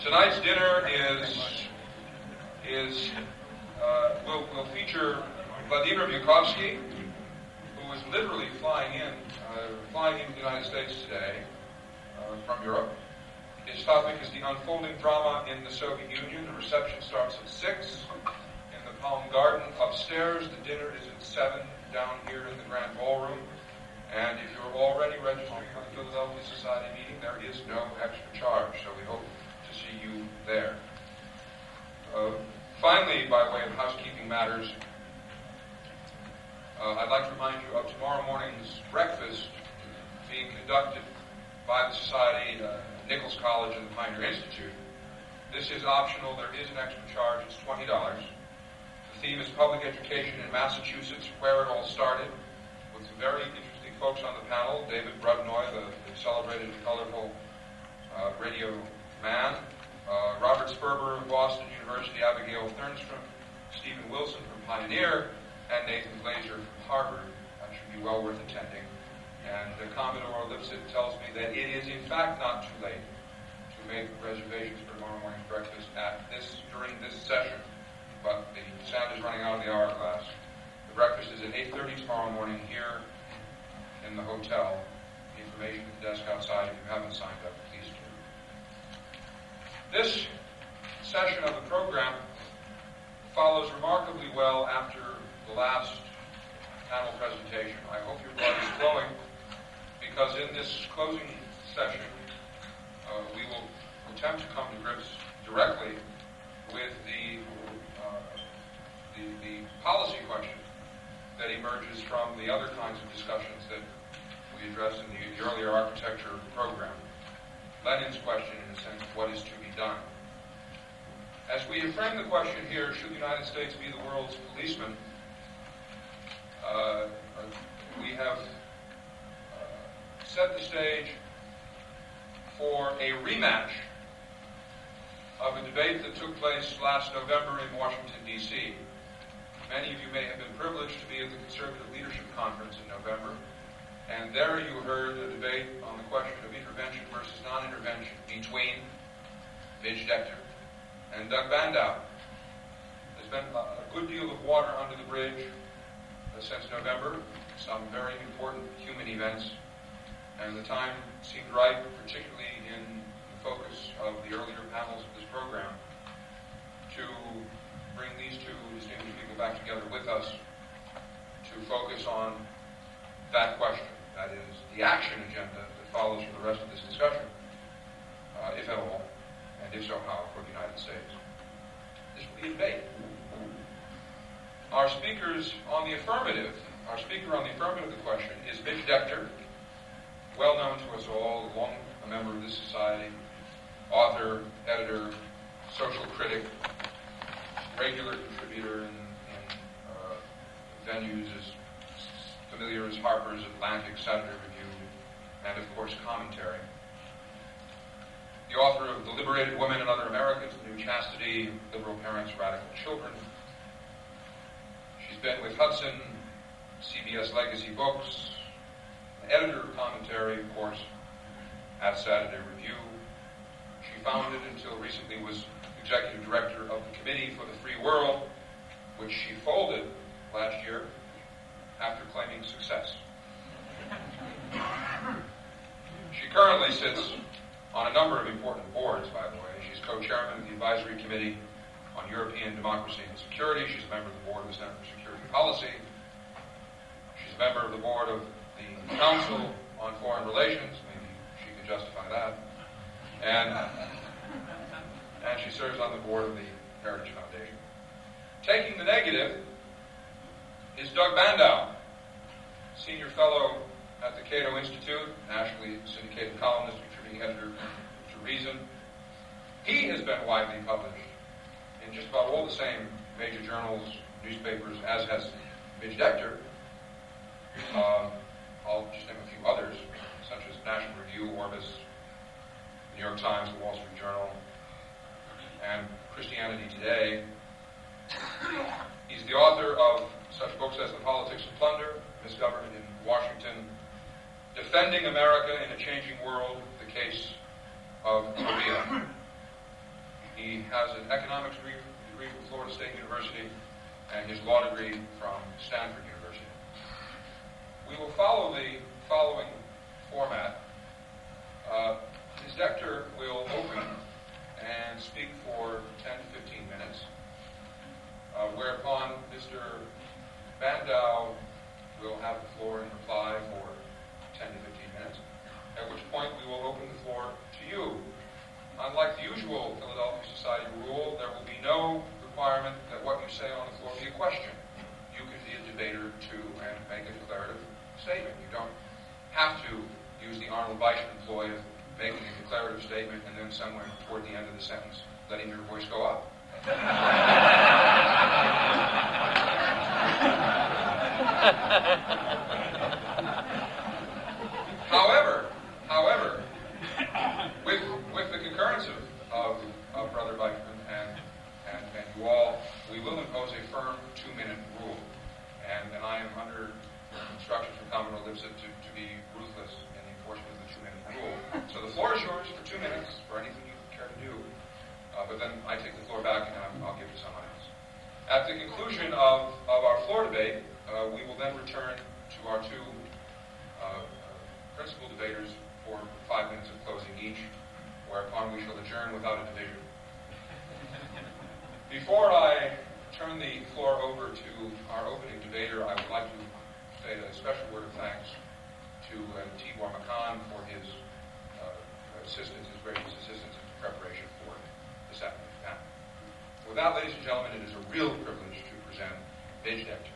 Tonight's dinner will feature Vladimir Bukovsky, who is literally flying into the United States today from Europe. His topic is the unfolding drama in the Soviet Union. The reception starts at 6 in the Palm Garden upstairs. The dinner is at 7 down here in the Grand Ballroom. And if you're already registering for the Philadelphia Society meeting, there is no extra charge, so we hope to see you there. Finally, by way of housekeeping matters, I'd like to remind you of tomorrow morning's breakfast being conducted by the Society, Nichols College, and the Pioneer Institute. This is optional. There is an extra charge. It's $20. The theme is public education in Massachusetts, where it all started, with some very interesting folks on the panel. David Brudnoy, the celebrated and colorful radio man, Robert Sperber of Boston University, Abigail Thernstrom, Stephen Wilson from Pioneer, and Nathan Glazer from Harvard. That should be well worth attending. And Commodore Lipset tells me that it is in fact not too late to make reservations for tomorrow morning's breakfast during this session, but the sound is running out of the hourglass. The breakfast is at 8:30 tomorrow morning here in the hotel. Information at the desk outside. If you haven't signed up, please do. This session of the program follows remarkably well after the last panel presentation. I hope your blood is flowing, because in this closing session, we will attempt to come to grips directly with the policy question that emerges from the other kinds of discussions that we addressed in the earlier architecture program. Lenin's question, in a sense, what is to be done? As we have framed the question here, should the United States be the world's policeman? We have set the stage for a rematch of a debate that took place last November in Washington, D.C. Many of you may have been privileged to be at the Conservative Leadership Conference in November, and there you heard a debate on the question of intervention versus non-intervention between Midge Decter and Doug Bandow. There's been a good deal of water under the bridge since November, some very important human events, and the time seemed right, particularly in the focus of the earlier panels of this program, to bring these two distinguished people back together with us to focus on that question, that is, the action agenda that follows for the rest of this discussion, if at all, and if so, how, for the United States. This will be a debate. Our speaker on the affirmative of the question is Midge Decter, well known to us all, long a member of this society, author, editor, social critic, regular contributor in venues as familiar as Harper's, Atlantic, Saturday Review, and of course commentary. The author of The Liberated Women and Other Americans, The New Chastity, Liberal Parents, Radical Children. She's been with Hudson, CBS Legacy Books, an editor of commentary, of course, at Saturday Review. She founded, until recently, was executive director of the Committee for the Free World, which she folded last year after claiming success. She currently sits on a number of important boards, by the way. She's co-chairman of the Advisory Committee on European Democracy and Security. She's a member of the board of the Center for Security Policy. She's a member of the board of the Council on Foreign Relations. Maybe she can justify that. And she serves on the board of the Heritage Foundation. Taking the negative is Doug Bandow, senior fellow at the Cato Institute, nationally syndicated columnist, contributing editor to Reason. He has been widely published in just about all the same major journals, newspapers, as has Midge Decter. I'll just name a few others, such as National Review, Orbis, New York Times, The Wall Street Journal, and Christianity Today. He's the author of such books as The Politics of Plunder, Misgovernment in Washington, Defending America in a Changing World, The Case of Korea. has an economics degree from Florida State University and his law degree from Stanford University. We will follow the following format. Ms. Decter will open and speak for 10 to 15 minutes, whereupon Mr. Bandow will have the floor and reply for 10 to 15 minutes, at which point we will open the floor to you. Unlike the usual Philadelphia Society rule, there will be no requirement that what you say on the floor be a question. You can be a debater too and make a declarative statement. You don't have to use the Arnold Weissman ploy of making a declarative statement and then somewhere toward the end of the sentence letting your voice go up. However, with the concurrence of Brother Weichman and you all, we will impose a firm 2-minute rule. And I am under instructions from Commodore Lipset to be ruthless in the enforcement of the 2-minute rule. So the floor is yours for 2 minutes for anything you care to do. But then I take the floor back and I'll give it to someone else. At the conclusion of our floor debate, we will then return to our two principal debaters for 5 minutes of closing each, whereupon we shall adjourn without a division. Before I turn the floor over to our opening debater, I would like to say a special word of thanks to Tibor Machan for his assistance, his gracious assistance in preparation for this afternoon's panel. With that, ladies and gentlemen, it is a real privilege to present Midge Decter.